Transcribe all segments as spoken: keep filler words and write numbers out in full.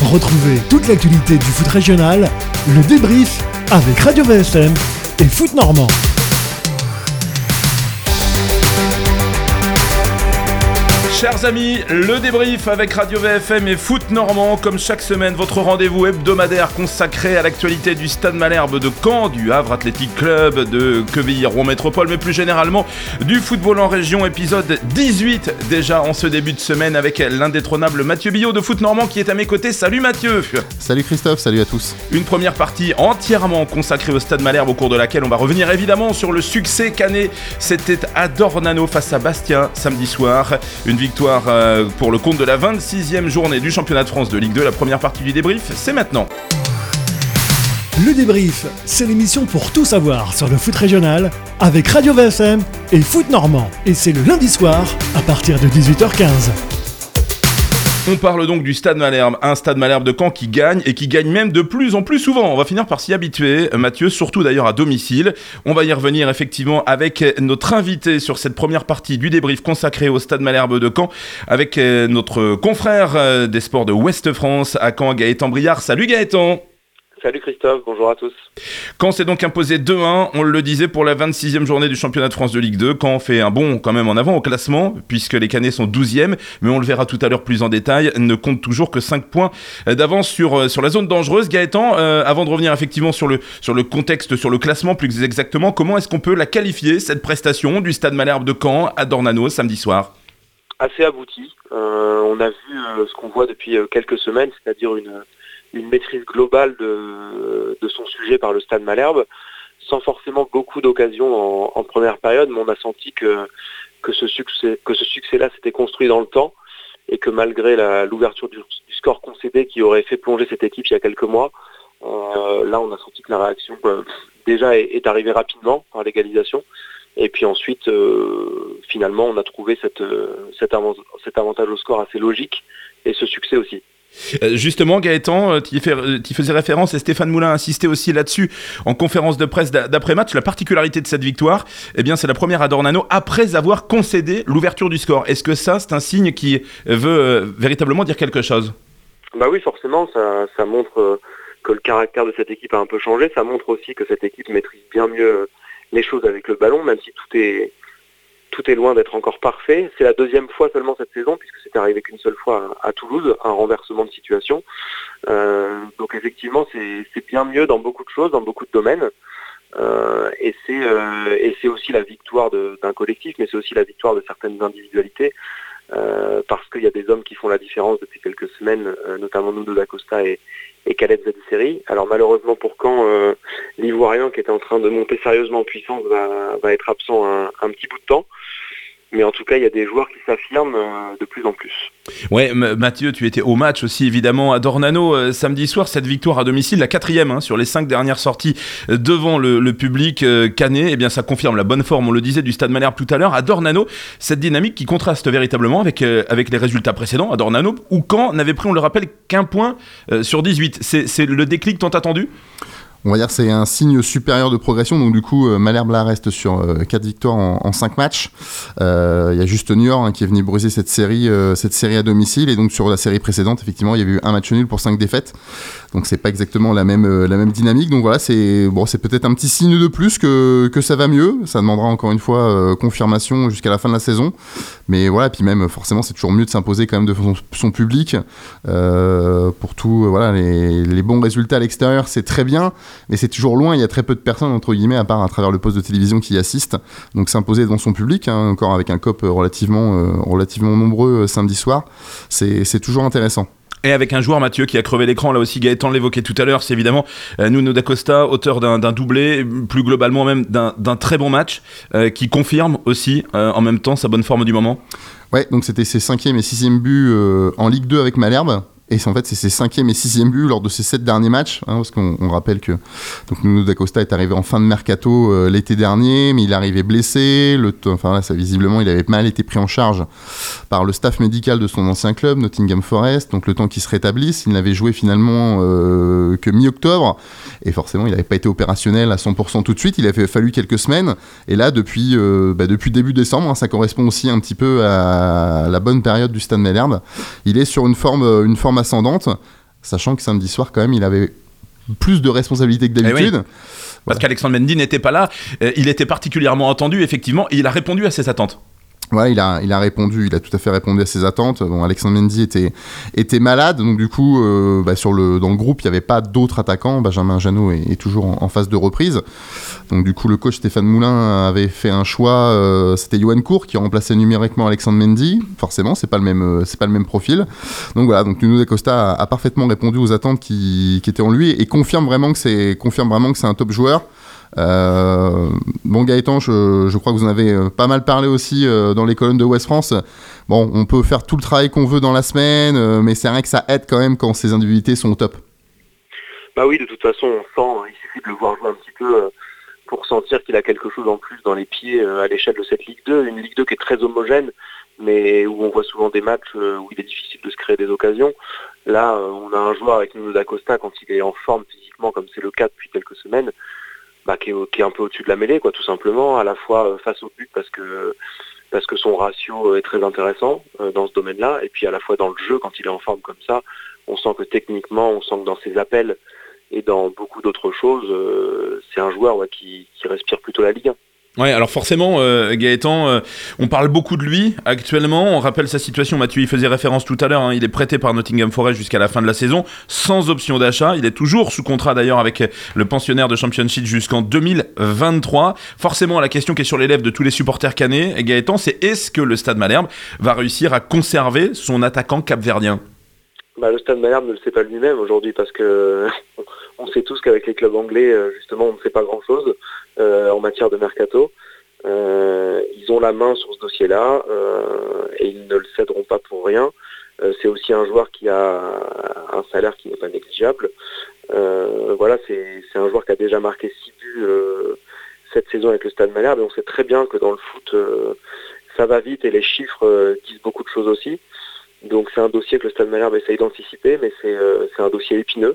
Retrouvez toute l'actualité du foot régional, le débrief avec Radio V F M et Foot Normand. Chers amis, le débrief avec Radio V F M et Foot Normand, comme chaque semaine, votre rendez-vous hebdomadaire consacré à l'actualité du Stade Malherbe de Caen, du Havre Athletic Club, de Quevilly-Rouen Métropole, mais plus généralement du football en région, épisode dix-huit déjà en ce début de semaine avec l'indétrônable Mathieu Billot de Foot Normand qui est à mes côtés. Salut Mathieu. Salut Christophe, salut à tous. Une première partie entièrement consacrée au Stade Malherbe au cours de laquelle on va revenir évidemment sur le succès canet. C'était à Dornano face à Bastia samedi soir. Une victoire pour le compte de la vingt-sixième journée du championnat de France de Ligue deux. La première partie du débrief, c'est maintenant. Le débrief, c'est l'émission pour tout savoir sur le foot régional avec Radio V F M et Foot Normand. Et c'est le lundi soir à partir de dix-huit heures quinze. On parle donc du Stade Malherbe, un Stade Malherbe de Caen qui gagne et qui gagne même de plus en plus souvent. On va finir par s'y habituer, Mathieu, surtout d'ailleurs à domicile. On va y revenir effectivement avec notre invité sur cette première partie du débrief consacré au Stade Malherbe de Caen, avec notre confrère des sports de Ouest France à Caen, Gaëtan Briard. Salut Gaëtan. Salut Christophe, bonjour à tous. Caen s'est donc imposé deux un, on le disait, pour la vingt-sixième journée du championnat de France de Ligue deux. Caen fait un bond quand même en avant au classement, puisque les Canets sont douzième, mais on le verra tout à l'heure plus en détail, ne compte toujours que cinq points d'avance sur, sur la zone dangereuse. Gaëtan, euh, avant de revenir effectivement sur le, sur le contexte, sur le classement plus exactement, comment est-ce qu'on peut la qualifier, cette prestation du Stade Malherbe de Caen à Dornano samedi soir ? Assez abouti. Euh, on a vu euh, ce qu'on voit depuis euh, quelques semaines, c'est-à-dire une... une maîtrise globale de, de son sujet par le Stade Malherbe, sans forcément beaucoup d'occasions en, en première période, mais on a senti que, que ce succès, que ce succès-là s'était construit dans le temps et que malgré la, l'ouverture du, du score concédé qui aurait fait plonger cette équipe il y a quelques mois, euh, là on a senti que la réaction euh, déjà est, est arrivée rapidement par l'égalisation. Et puis ensuite, euh, finalement, on a trouvé cette, cet, avant, cet avantage au score assez logique et ce succès aussi. Justement Gaëtan, tu y faisais référence et Stéphane Moulin a insisté aussi là-dessus en conférence de presse d'après-match. La particularité de cette victoire, eh bien, c'est la première à Dornano après avoir concédé l'ouverture du score. Est-ce que ça, c'est un signe qui veut euh, véritablement dire quelque chose ? Bah oui, forcément, ça, ça montre que le caractère de cette équipe a un peu changé. Ça montre aussi que cette équipe maîtrise bien mieux les choses avec le ballon, même si tout est... Tout est loin d'être encore parfait. C'est la deuxième fois seulement cette saison, puisque c'était arrivé qu'une seule fois à Toulouse, un renversement de situation. Euh, donc effectivement, c'est, c'est bien mieux dans beaucoup de choses, dans beaucoup de domaines. Euh, et, c'est, euh, et c'est aussi la victoire de, d'un collectif, mais c'est aussi la victoire de certaines individualités, euh, parce qu'il y a des hommes qui font la différence depuis quelques semaines, euh, notamment Nuno da Costa et, et Khaled Zadisseri. Alors malheureusement pour Caen, euh, l'Ivoirien qui était en train de monter sérieusement en puissance va, va être absent un, un petit bout de temps. Mais en tout cas, il y a des joueurs qui s'affirment euh, de plus en plus. Ouais, M- Mathieu, tu étais au match aussi évidemment à Dornano euh, samedi soir. Cette victoire à domicile, la quatrième hein, sur les cinq dernières sorties euh, devant le, le public euh, canet, eh bien ça confirme la bonne forme, on le disait, du Stade Malherbe tout à l'heure. À Dornano, cette dynamique qui contraste véritablement avec, euh, avec les résultats précédents à Dornano, où Caen n'avait pris, on le rappelle, qu'un point euh, sur dix-huit. C'est, c'est le déclic tant attendu ? On va dire que c'est un signe supérieur de progression. Donc du coup, euh, Malherbe là reste sur euh, quatre victoires en, en cinq matchs. Il euh, y a juste New York hein, qui est venu briser cette série, euh, cette série à domicile. Et donc sur la série précédente, effectivement, il y avait eu un match nul pour cinq défaites. Donc c'est pas exactement la même, euh, la même dynamique. Donc voilà, c'est, bon, c'est peut-être un petit signe de plus que, que ça va mieux. Ça demandera encore une fois euh, confirmation jusqu'à la fin de la saison. Mais voilà, puis même forcément, c'est toujours mieux de s'imposer quand même devant son, son public. Euh, pour tout, euh, voilà, les, les bons résultats à l'extérieur, c'est très bien. Mais c'est toujours loin, il y a très peu de personnes, entre guillemets, à part à travers le poste de télévision qui y assistent. Donc s'imposer devant son public, hein, encore avec un C O P relativement, euh, relativement nombreux euh, samedi soir, c'est, c'est toujours intéressant. Et avec un joueur, Mathieu, qui a crevé l'écran, là aussi, Gaëtan l'évoquait tout à l'heure, c'est évidemment euh, Nuno da Costa, auteur d'un, d'un doublé, plus globalement même d'un, d'un très bon match, euh, qui confirme aussi, euh, en même temps, sa bonne forme du moment. Ouais, donc c'était ses cinquième et sixième buts euh, en Ligue deux avec Malherbe. Et c'est, en fait, c'est ses cinquième et sixième buts lors de ses sept derniers matchs, hein, parce qu'on on rappelle que donc Nuno da Costa est arrivé en fin de mercato euh, l'été dernier, mais il est arrivé blessé. Le t- enfin là, ça visiblement, il avait mal été pris en charge par le staff médical de son ancien club, Nottingham Forest. Donc le temps qu'il se rétablisse, il n'avait joué finalement euh, que mi-octobre, et forcément, il n'avait pas été opérationnel à cent pour cent tout de suite. Il a fait, fallu quelques semaines, et là, depuis euh, bah, depuis début décembre, hein, ça correspond aussi un petit peu à la bonne période du Stade Malherbe. Il est sur une forme, une forme ascendante. sachant que samedi soir, quand même, il avait plus de responsabilités que d'habitude. Eh oui. Parce ouais. qu'Alexandre Mendy n'était pas là, euh, il était particulièrement attendu, effectivement, et il a répondu à ses attentes. Ouais, il a, il a répondu, il a tout à fait répondu à ses attentes. Bon, Alexandre Mendy était, était malade, donc du coup, euh, bah, sur le, dans le groupe, il n'y avait pas d'autres attaquants. Benjamin Janot est, est toujours en, en phase de reprise. Donc du coup, le coach Stéphane Moulin avait fait un choix, euh, c'était Yoann Cour qui remplaçait numériquement Alexandre Mendy. Forcément, c'est pas le même, euh, c'est pas le même profil. Donc voilà, donc Nuno da Costa a, a parfaitement répondu aux attentes qui, qui étaient en lui et confirme vraiment que c'est, confirme vraiment que c'est un top joueur. Euh, bon Gaëtan, je, je crois que vous en avez pas mal parlé aussi euh, dans les colonnes de Ouest France. Bon, on peut faire tout le travail qu'on veut dans la semaine, euh, mais c'est vrai que ça aide quand même quand ces individualités sont au top. Bah oui, de toute façon, on sent, il suffit de le voir jouer un petit peu euh, pour sentir qu'il a quelque chose en plus dans les pieds euh, à l'échelle de cette Ligue deux, une Ligue deux qui est très homogène, mais où on voit souvent des matchs euh, où il est difficile de se créer des occasions. Là, euh, on a un joueur avec Nuno da Costa quand il est en forme physiquement, comme c'est le cas depuis quelques semaines. Bah, qui, est, qui est un peu au-dessus de la mêlée, quoi, tout simplement, à la fois face au but parce que, parce que son ratio est très intéressant euh, dans ce domaine-là, et puis à la fois dans le jeu, quand il est en forme comme ça, on sent que techniquement, on sent que dans ses appels et dans beaucoup d'autres choses, euh, c'est un joueur ouais, qui, qui respire plutôt la Ligue un. Ouais, alors forcément, euh, Gaëtan, euh, on parle beaucoup de lui actuellement. On rappelle sa situation, Mathieu y faisait référence tout à l'heure, hein, il est prêté par Nottingham Forest jusqu'à la fin de la saison, sans option d'achat. Il est toujours sous contrat d'ailleurs avec le pensionnaire de Championship jusqu'en deux mille vingt-trois. Forcément, la question qui est sur les lèvres de tous les supporters canets, Gaëtan, c'est est-ce que le Stade Malherbe va réussir à conserver son attaquant capverdien ? Bah, le Stade Malherbe ne le sait pas lui-même aujourd'hui parce que on sait tous qu'avec les clubs anglais, justement, on ne sait pas grand-chose euh, en matière de mercato. Euh, ils ont la main sur ce dossier-là euh, et ils ne le céderont pas pour rien. Euh, c'est aussi un joueur qui a un salaire qui n'est pas négligeable. Euh, voilà, c'est, c'est un joueur qui a déjà marqué six buts euh, cette saison avec le Stade Malherbe et on sait très bien que dans le foot, euh, ça va vite et les chiffres euh, disent beaucoup de choses aussi. Donc c'est un dossier que le Stade Malherbe essaye d'anticiper, mais c'est, euh, c'est un dossier épineux.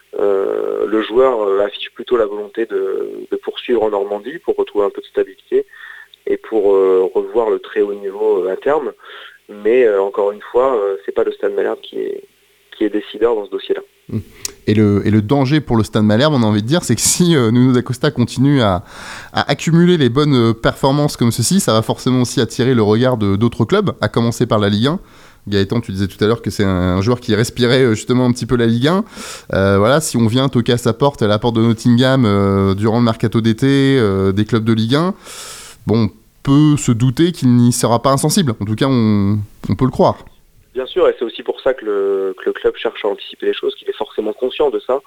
Euh, le joueur euh, affiche plutôt la volonté de, de poursuivre en Normandie pour retrouver un peu de stabilité et pour euh, revoir le très haut niveau euh, à terme. Mais euh, encore une fois, euh, c'est pas le Stade Malherbe qui est, qui est décideur dans ce dossier-là. Et le, et le danger pour le Stade Malherbe, on a envie de dire, c'est que si euh, Nuno da Costa continue à, à accumuler les bonnes performances comme ceci, ça va forcément aussi attirer le regard de, d'autres clubs, à commencer par la Ligue un. Gaëtan, tu disais tout à l'heure que c'est un, un joueur qui respirait justement un petit peu la Ligue un. Euh, voilà, si on vient toquer à sa porte, à la porte de Nottingham, euh, durant le mercato d'été, euh, des clubs de Ligue un, bon, on peut se douter qu'il n'y sera pas insensible. En tout cas, on, on peut le croire. Bien sûr, et c'est aussi pour ça que le, que le club cherche à anticiper les choses, qu'il est forcément conscient de ça.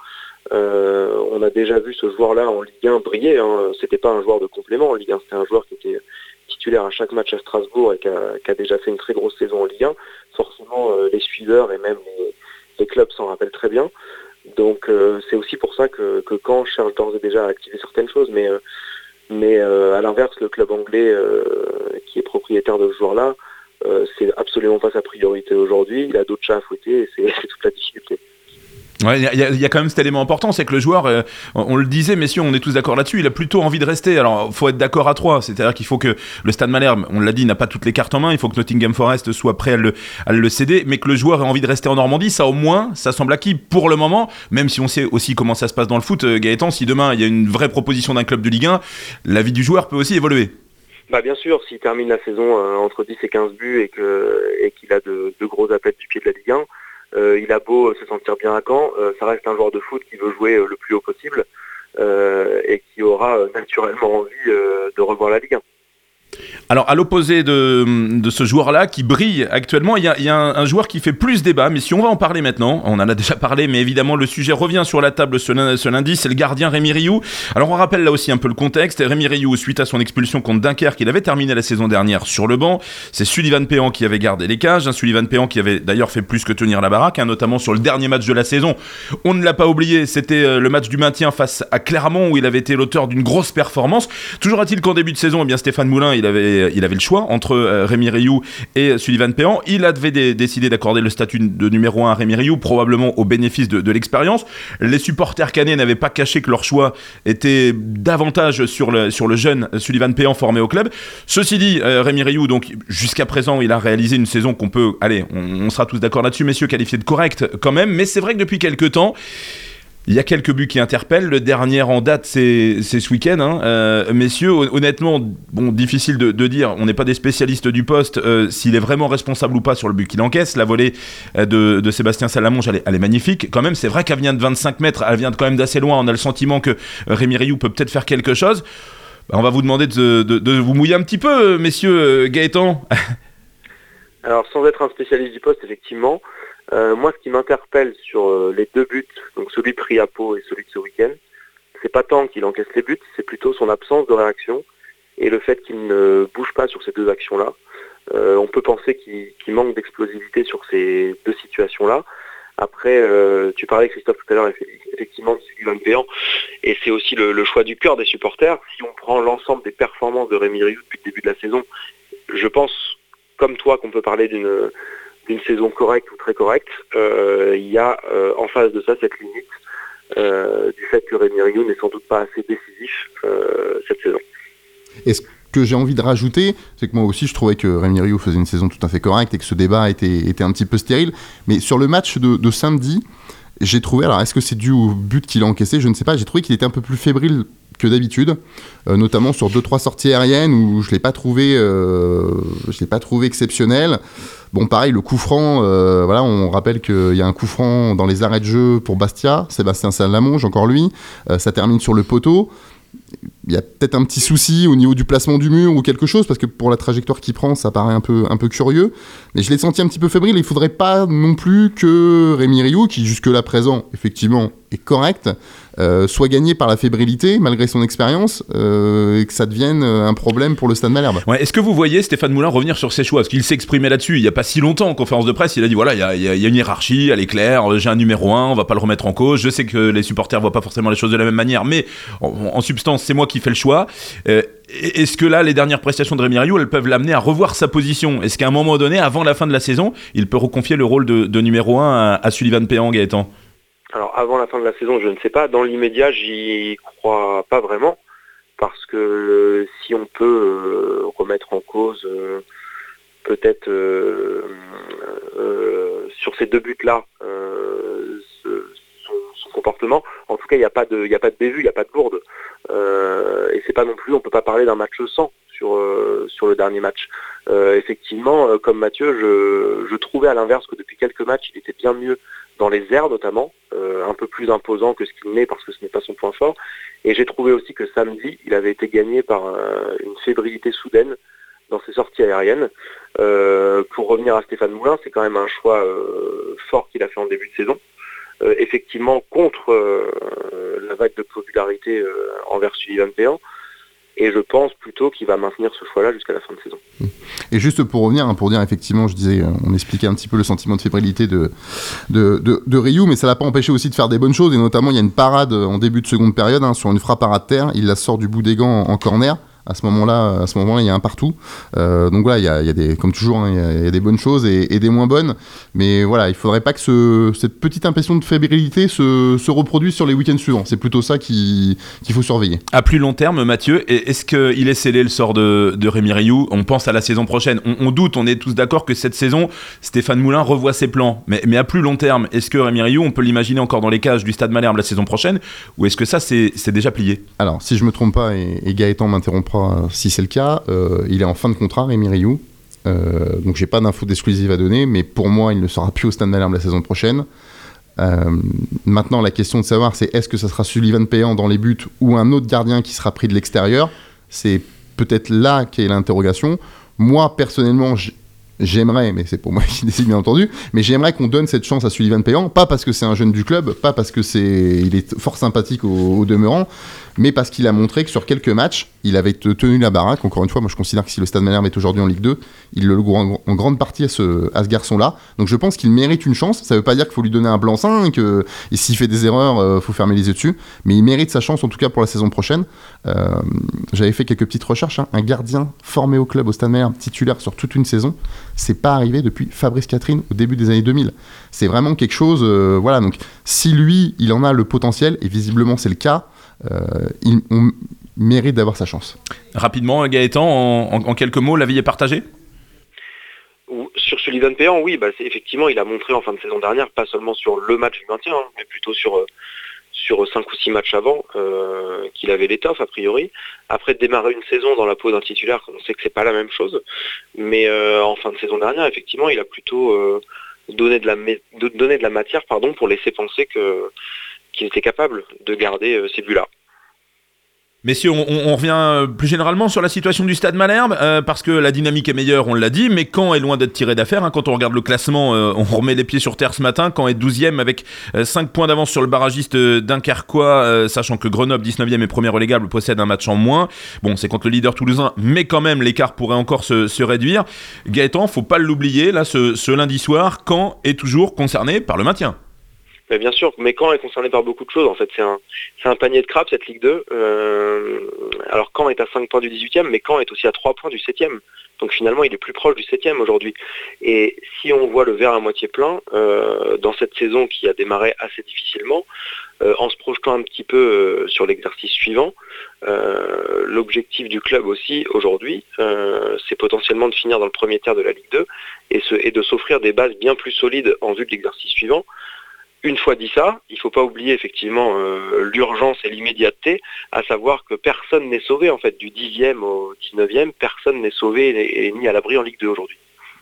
Euh, on a déjà vu ce joueur-là en Ligue un briller. Hein. C'était pas un joueur de complément en Ligue un, c'était un joueur qui était titulaire à chaque match à Strasbourg et qui a, qui a déjà fait une très grosse saison en Ligue un. Forcément, euh, les suiveurs et même les, les clubs s'en rappellent très bien. Donc euh, c'est aussi pour ça que, que Caen cherche d'ores et déjà à activer certaines choses. Mais, euh, mais euh, à l'inverse, le club anglais euh, qui est propriétaire de ce joueur-là, euh, c'est absolument pas sa priorité aujourd'hui. Il a d'autres chats à fouetter et c'est, c'est toute la difficulté. Ouais, il y, y, y a quand même cet élément important, c'est que le joueur, euh, on, on le disait, messieurs, on est tous d'accord là-dessus, il a plutôt envie de rester. Alors, il faut être d'accord à trois, c'est-à-dire qu'il faut que le Stade Malherbe, on l'a dit, n'a pas toutes les cartes en main, il faut que Nottingham Forest soit prêt à le, à le céder, mais que le joueur ait envie de rester en Normandie, ça au moins, ça semble acquis pour le moment, même si on sait aussi comment ça se passe dans le foot. euh, Gaëtan, si demain il y a une vraie proposition d'un club de Ligue un, la vie du joueur peut aussi évoluer. Bah bien sûr, s'il termine la saison euh, entre dix et quinze buts et, que, et qu'il a de, de gros appels du pied de la Ligue un, Euh, il a beau se sentir bien à Caen, euh, ça reste un joueur de foot qui veut jouer euh, le plus haut possible euh, et qui aura euh, naturellement envie euh, de revoir la Ligue un. Alors, à l'opposé de, de ce joueur-là qui brille actuellement, il y a, il y a un, un joueur qui fait plus débat, mais si on va en parler maintenant, on en a déjà parlé, mais évidemment le sujet revient sur la table ce, ce lundi, c'est le gardien Rémi Rioux. Alors on rappelle là aussi un peu le contexte. Rémi Rioux, suite à son expulsion contre Dunkerque, il avait terminé la saison dernière sur le banc. C'est Sullivan Péan qui avait gardé les cages, hein, Sullivan Péan qui avait d'ailleurs fait plus que tenir la baraque, hein, notamment sur le dernier match de la saison. On ne l'a pas oublié, c'était euh, le match du maintien face à Clermont où il avait été l'auteur d'une grosse performance. Toujours est-il qu'en début de saison, eh bien Stéphane Moulin, il il avait, il avait le choix entre euh, Rémi Rioux et Sullivan Péan. Il avait dé- décidé d'accorder le statut de numéro un à Rémi Rioux, probablement au bénéfice de, de l'expérience. Les supporters caennais n'avaient pas caché que leur choix était davantage sur le, sur le jeune Sullivan Péan formé au club. Ceci dit, euh, Rémi Rioux, donc, jusqu'à présent, il a réalisé une saison qu'on peut, allez, on, on sera tous d'accord là-dessus, messieurs, qualifiée de correcte quand même, mais c'est vrai que depuis quelques temps, il y a quelques buts qui interpellent. Le dernier en date, c'est, c'est ce week-end. Hein. Euh, messieurs, honnêtement, bon, difficile de, de dire, on n'est pas des spécialistes du poste, euh, s'il est vraiment responsable ou pas sur le but qu'il encaisse. La volée euh, de, de Sébastien Salamonge, elle est, elle est magnifique. Quand même, c'est vrai qu'elle vient de vingt-cinq mètres, elle vient de quand même d'assez loin. On a le sentiment que euh, Rémi Rioux peut peut-être faire quelque chose. Bah, on va vous demander de, de, de vous mouiller un petit peu, messieurs. Gaëtan. Alors, sans être un spécialiste du poste, effectivement, Euh, moi, ce qui m'interpelle sur euh, les deux buts, donc celui pris à Pau et celui de ce week-end, c'est pas tant qu'il encaisse les buts, c'est plutôt son absence de réaction et le fait qu'il ne bouge pas sur ces deux actions-là. Euh, on peut penser qu'il, qu'il manque d'explosivité sur ces deux situations-là. Après, euh, tu parlais, Christophe, tout à l'heure, effectivement, de Sullivan Péan, et c'est aussi le, le choix du cœur des supporters. Si on prend l'ensemble des performances de Rémi Rioux depuis le début de la saison, je pense, comme toi, qu'on peut parler d'une d'une saison correcte ou très correcte. Euh, il y a euh, en face de ça cette limite euh, du fait que Rémi Rioux n'est sans doute pas assez décisif euh, cette saison. Et ce que j'ai envie de rajouter, c'est que moi aussi je trouvais que Rémi Rioux faisait une saison tout à fait correcte et que ce débat était, était un petit peu stérile. Mais sur le match de, de samedi, j'ai trouvé, alors est-ce que c'est dû au but qu'il a encaissé, je ne sais pas, j'ai trouvé qu'il était un peu plus fébrile que d'habitude, euh, notamment sur deux trois sorties aériennes où je l'ai pas trouvé, euh, je l'ai pas trouvé exceptionnel. Bon, pareil, le coup franc, euh, voilà, on rappelle qu'il y a un coup franc dans les arrêts de jeu pour Bastia, Sébastien Salamonge, encore lui, euh, ça termine sur le poteau. Il y a peut-être un petit souci au niveau du placement du mur ou quelque chose, parce que pour la trajectoire qu'il prend, ça paraît un peu, un peu curieux. Mais je l'ai senti un petit peu fébrile. Il ne faudrait pas non plus que Rémi Rioux, qui jusque-là présent, effectivement, est correct, euh, soit gagné par la fébrilité, malgré son expérience, euh, et que ça devienne un problème pour le Stade Malherbe. Ouais, est-ce que vous voyez Stéphane Moulin revenir sur ses choix ? Parce qu'il s'exprimait là-dessus il n'y a pas si longtemps en conférence de presse. Il a dit voilà, il y a, y a, y a une hiérarchie, elle est claire, j'ai un numéro un, on ne va pas le remettre en cause. Je sais que les supporters ne voient pas forcément les choses de la même manière, mais en, en substance, c'est moi qui fais le choix. Euh, est-ce que là, les dernières prestations de Rémi Rioux, elles peuvent l'amener à revoir sa position ? Est-ce qu'à un moment donné, avant la fin de la saison, il peut reconfier le rôle de, de numéro un à, à Sullivan Péan, Gaëtan ? Alors avant la fin de la saison, je ne sais pas. Dans l'immédiat, j'y crois pas vraiment. Parce que euh, si on peut euh, remettre en cause euh, peut-être euh, euh, sur ces deux buts-là euh, ce, son, son comportement, en tout cas il n'y a pas de, il n'y a pas de bévue, il n'y a pas de lourde. Euh, et c'est pas non plus, on peut pas parler d'un match sans sur euh, sur le dernier match. Euh, effectivement, euh, comme Mathieu, je, je trouvais à l'inverse que depuis quelques matchs, il était bien mieux dans les airs notamment, euh, un peu plus imposant que ce qu'il n'est parce que ce n'est pas son point fort. Et j'ai trouvé aussi que samedi, il avait été gagné par euh, une fébrilité soudaine dans ses sorties aériennes. Euh, pour revenir à Stéphane Moulin, c'est quand même un choix euh, fort qu'il a fait en début de saison. Euh, effectivement, contre euh, la vague de popularité euh, envers Sullivan Péan. Et je pense plutôt qu'il va maintenir ce choix-là jusqu'à la fin de saison. Et juste pour revenir, hein, pour dire effectivement, je disais, on expliquait un petit peu le sentiment de fébrilité de, de, de, de Rioux, mais ça l'a pas empêché aussi de faire des bonnes choses, et notamment il y a une parade en début de seconde période, hein, sur une frappe à ras de terre, il la sort du bout des gants en, en corner. À ce moment-là, à ce moment-là, il y a un partout. Euh, donc voilà, il y a, il y a des, comme toujours, hein, il, y a, il y a des bonnes choses et, et des moins bonnes. Mais voilà, il faudrait pas que ce, cette petite impression de fébrilité se, se reproduise sur les week-ends suivants. C'est plutôt ça qui, qu'il faut surveiller. À plus long terme, Mathieu, est-ce qu'il est scellé le sort de, de Rémi Rioux ? On pense à la saison prochaine. On, on doute, on est tous d'accord que cette saison, Stéphane Moulin revoit ses plans. Mais, mais à plus long terme, est-ce que Rémi Rioux, on peut l'imaginer encore dans les cages du Stade Malherbe la saison prochaine ? Ou est-ce que ça, c'est, c'est déjà plié ? Alors, si je me trompe pas, et, et Gaëtan m'interrompra si c'est le cas, euh, il est en fin de contrat, Rémi Rioux. Euh, donc j'ai pas d'infos d'exclusive à donner, mais pour moi, il ne sera plus au Stade Malherbe la saison prochaine. Euh, maintenant, la question de savoir, c'est est-ce que ça sera Sullivan Péan dans les buts ou un autre gardien qui sera pris de l'extérieur ? C'est peut-être là qu'est l'interrogation. Moi, personnellement, j- j'aimerais, mais c'est pour moi qui décide bien entendu, mais j'aimerais qu'on donne cette chance à Sullivan Péan, pas parce que c'est un jeune du club, pas parce que c'est, il est fort sympathique au, au demeurant, mais parce qu'il a montré que sur quelques matchs, il avait tenu la baraque. Encore une fois, moi je considère que si le Stade Malherbe est aujourd'hui en Ligue deux, il le loue en, en grande partie à ce, à ce garçon-là. Donc je pense qu'il mérite une chance. Ça veut pas dire qu'il faut lui donner un blanc-seing, que, et s'il fait des erreurs, euh, faut fermer les yeux dessus, mais il mérite sa chance en tout cas pour la saison prochaine. Euh, j'avais fait quelques petites recherches, hein. Un gardien formé au club au Stade Malherbe, titulaire sur toute une saison, c'est pas arrivé depuis Fabrice Catherine au début des années deux mille. C'est vraiment quelque chose, euh, voilà, donc si lui, il en a le potentiel, et visiblement c'est le cas, euh, il on mérite d'avoir sa chance. Rapidement, Gaëtan, en, en, en quelques mots, l'avis est partagé ? Sur Sullivan Péan, oui, bah, c'est, effectivement, il a montré en fin de saison dernière, pas seulement sur le match du maintien, hein, mais plutôt sur, euh, sur cinq ou six matchs avant, euh, qu'il avait l'étoffe, a priori. Après, de démarrer une saison dans la peau d'un titulaire, on sait que c'est pas la même chose, mais euh, en fin de saison dernière, effectivement, il a plutôt euh, donné, de la, de, donné de la matière pardon, pour laisser penser que, qu'il était capable de garder euh, ces buts-là. Messieurs, on, on revient plus généralement sur la situation du Stade Malherbe, euh, parce que la dynamique est meilleure, on l'a dit, mais Caen est loin d'être tiré d'affaire. Hein. Quand on regarde le classement, euh, on remet les pieds sur terre ce matin. Caen est douzième avec euh, cinq points d'avance sur le barragiste euh, dunkerquois, euh, sachant que Grenoble, dix-neuvième et premier relégable, possède un match en moins. Bon, c'est contre le leader toulousain, mais quand même, l'écart pourrait encore se, se réduire. Gaëtan, faut pas l'oublier, là, ce, ce lundi soir, Caen est toujours concerné par le maintien. Mais bien sûr, mais Caen est concerné par beaucoup de choses. En fait, c'est un, c'est un panier de crabes, cette Ligue deux. Euh, alors Caen est à cinq points du dix-huitième, mais Caen est aussi à trois points du septième. Donc finalement, il est plus proche du septième aujourd'hui. Et si on voit le verre à moitié plein, euh, dans cette saison qui a démarré assez difficilement, euh, en se projetant un petit peu euh, sur l'exercice suivant, euh, l'objectif du club aussi aujourd'hui, euh, c'est potentiellement de finir dans le premier tiers de la Ligue deux et, se, et de s'offrir des bases bien plus solides en vue de l'exercice suivant. Une fois dit ça, il ne faut pas oublier effectivement euh, l'urgence et l'immédiateté, à savoir que personne n'est sauvé en fait, du dixième au dix-neuvième, personne n'est sauvé et, et mis à l'abri en Ligue deux aujourd'hui.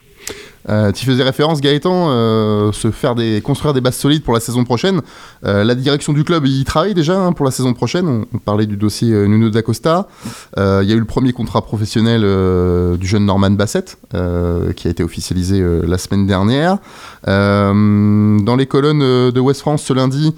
Euh, tu faisais référence, Gaëtan, euh, se faire des, construire des bases solides pour la saison prochaine. Euh, la direction du club y travaille déjà hein, pour la saison prochaine. On, on parlait du dossier euh, Nuno da Costa. Il euh, y a eu le premier contrat professionnel euh, du jeune Norman Bassett euh, qui a été officialisé euh, la semaine dernière. Euh, dans les colonnes de Ouest France ce lundi,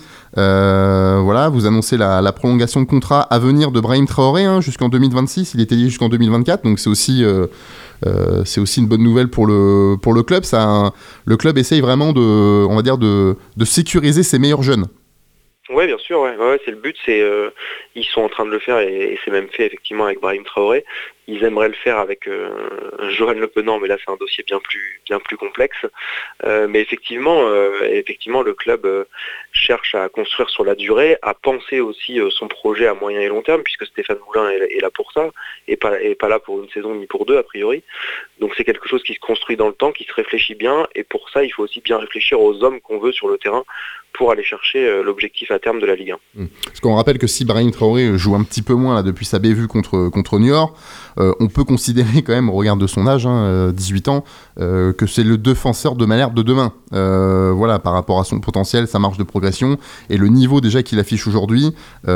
euh, voilà, vous annoncez la, la prolongation de contrat à venir de Brahim Traoré hein, jusqu'en deux mille vingt-six. Il était lié jusqu'en deux mille vingt-quatre, donc c'est aussi... Euh, Euh, c'est aussi une bonne nouvelle pour le, pour le club. Ça, le club essaye vraiment de, on va dire de, de sécuriser ses meilleurs jeunes. Oui, bien sûr, ouais. Ouais, c'est le but. C'est, euh, ils sont en train de le faire et, et c'est même fait effectivement avec Brahim Traoré. Ils aimeraient le faire avec euh, Johan Le Penant, mais là c'est un dossier bien plus, bien plus complexe. Euh, mais effectivement, euh, effectivement, le club euh, cherche à construire sur la durée, à penser aussi euh, son projet à moyen et long terme, puisque Stéphane Moulin est, est là pour ça, et pas, et pas là pour une saison ni pour deux a priori. Donc c'est quelque chose qui se construit dans le temps, qui se réfléchit bien, et pour ça il faut aussi bien réfléchir aux hommes qu'on veut sur le terrain pour aller chercher euh, l'objectif à terme de la Ligue un. Mmh. Parce qu'on rappelle que si Brahim Traoré joue un petit peu moins là, depuis sa bévue contre, contre Niort, euh, on peut considérer quand même, au regard de son âge, hein, dix-huit ans, euh, que c'est le défenseur de Malherbe de demain. Euh, voilà, par rapport à son potentiel, sa marge de progression et le niveau déjà qu'il affiche aujourd'hui.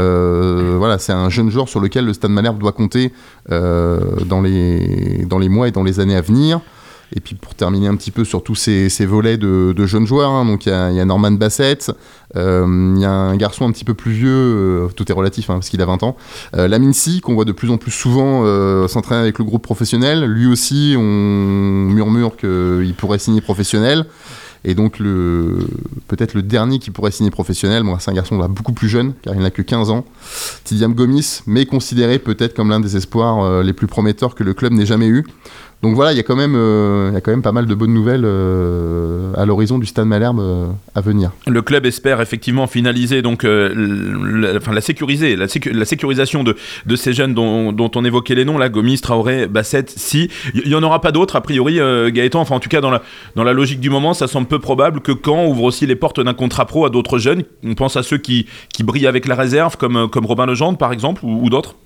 Euh, voilà, c'est un jeune joueur sur lequel le Stade Malherbe doit compter euh, dans, les, dans les mois et dans les années à venir. Et puis pour terminer un petit peu sur tous ces, ces volets de, de jeunes joueurs, hein, donc il y, y a Norman Bassett, il euh, y a un garçon un petit peu plus vieux, euh, tout est relatif hein, parce qu'il a vingt ans, euh, Lamine Sy, qu'on voit de plus en plus souvent euh, s'entraîner avec le groupe professionnel. Lui aussi, on murmure qu'il pourrait signer professionnel. Et donc le, peut-être le dernier qui pourrait signer professionnel, bon, c'est un garçon là, beaucoup plus jeune, car il n'a que quinze ans, Tidiam Gomis, mais considéré peut-être comme l'un des espoirs euh, les plus prometteurs que le club n'ait jamais eu. Donc voilà, il y a quand même, euh, il y a quand même pas mal de bonnes nouvelles euh, à l'horizon du Stade Malherbe euh, à venir. Le club espère effectivement finaliser, donc, euh, la, enfin, la, sécuriser, la, sécu, la sécurisation de, de ces jeunes dont, dont on évoquait les noms, là, Gomis, Traoré, Bassett, si. Il n'y en aura pas d'autres, a priori, euh, Gaëtan, enfin en tout cas dans la, dans la logique du moment, ça semble peu probable que Caen ouvre aussi les portes d'un contrat pro à d'autres jeunes. On pense à ceux qui, qui brillent avec la réserve, comme, comme Robin Legendre par exemple, ou, ou d'autres.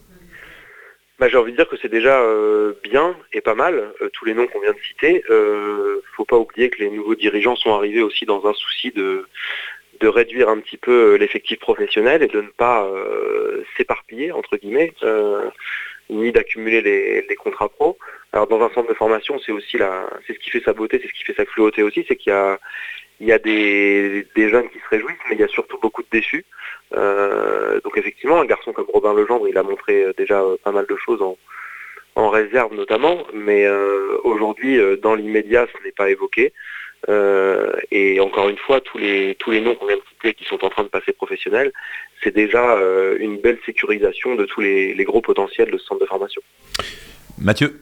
Bah, j'ai envie de dire que c'est déjà euh, bien et pas mal, euh, tous les noms qu'on vient de citer. Euh, faut pas oublier que les nouveaux dirigeants sont arrivés aussi dans un souci de, de réduire un petit peu l'effectif professionnel et de ne pas euh, s'éparpiller, entre guillemets, euh, ni d'accumuler les, les contrats pro. Alors dans un centre de formation, c'est aussi la, c'est ce qui fait sa beauté, c'est ce qui fait sa cruauté aussi, c'est qu'il y a, il y a des, des jeunes qui se réjouissent, mais il y a surtout beaucoup de déçus. Euh, donc effectivement, un garçon comme Robin Legendre, il a montré déjà pas mal de choses en, en réserve notamment, mais euh, aujourd'hui, dans l'immédiat, ce n'est pas évoqué. Euh, et encore une fois, tous les tous les noms qu'on vient de citer qui sont en train de passer professionnels, c'est déjà euh, une belle sécurisation de tous les, les gros potentiels de ce centre de formation. Mathieu ?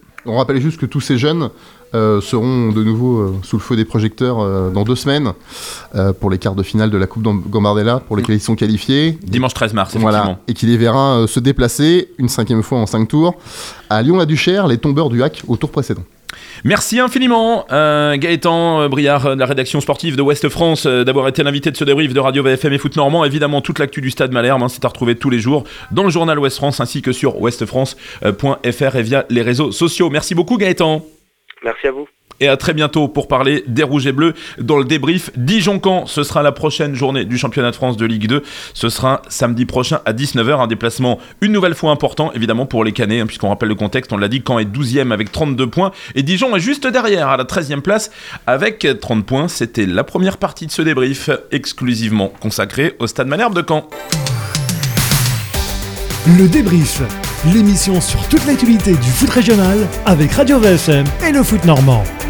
On rappelle juste que tous ces jeunes euh, seront de nouveau euh, sous le feu des projecteurs euh, dans deux semaines euh, pour les quarts de finale de la Coupe Gambardella pour lesquels ils sont qualifiés. Dimanche treize mars, effectivement. Voilà, et qui les verra euh, se déplacer une cinquième fois en cinq tours à Lyon-la-Duchère, les tombeurs du Hack au tour précédent. Merci infiniment euh, Gaëtan euh, Briard de la rédaction sportive de Ouest France euh, d'avoir été l'invité de ce débrief de Radio V F M et Foot Normand. Évidemment, toute l'actu du Stade Malherbe, hein, c'est à retrouver tous les jours dans le journal Ouest France ainsi que sur ouest france point f r et via les réseaux sociaux. Merci beaucoup Gaëtan. Merci à vous. Et à très bientôt pour parler des Rouges et Bleus dans le débrief Dijon-Caen. Ce sera la prochaine journée du championnat de France de Ligue deux. Ce sera samedi prochain à dix-neuf heures. Un déplacement une nouvelle fois important, évidemment, pour les Canets, hein, puisqu'on rappelle le contexte. On l'a dit, Caen est douzième avec trente-deux points. Et Dijon est juste derrière, à la treizième place, avec trente points. C'était la première partie de ce débrief, exclusivement consacrée au Stade Malherbe de Caen. Le débrief, l'émission sur toute l'actualité du foot régional avec Radio V S M et le foot normand.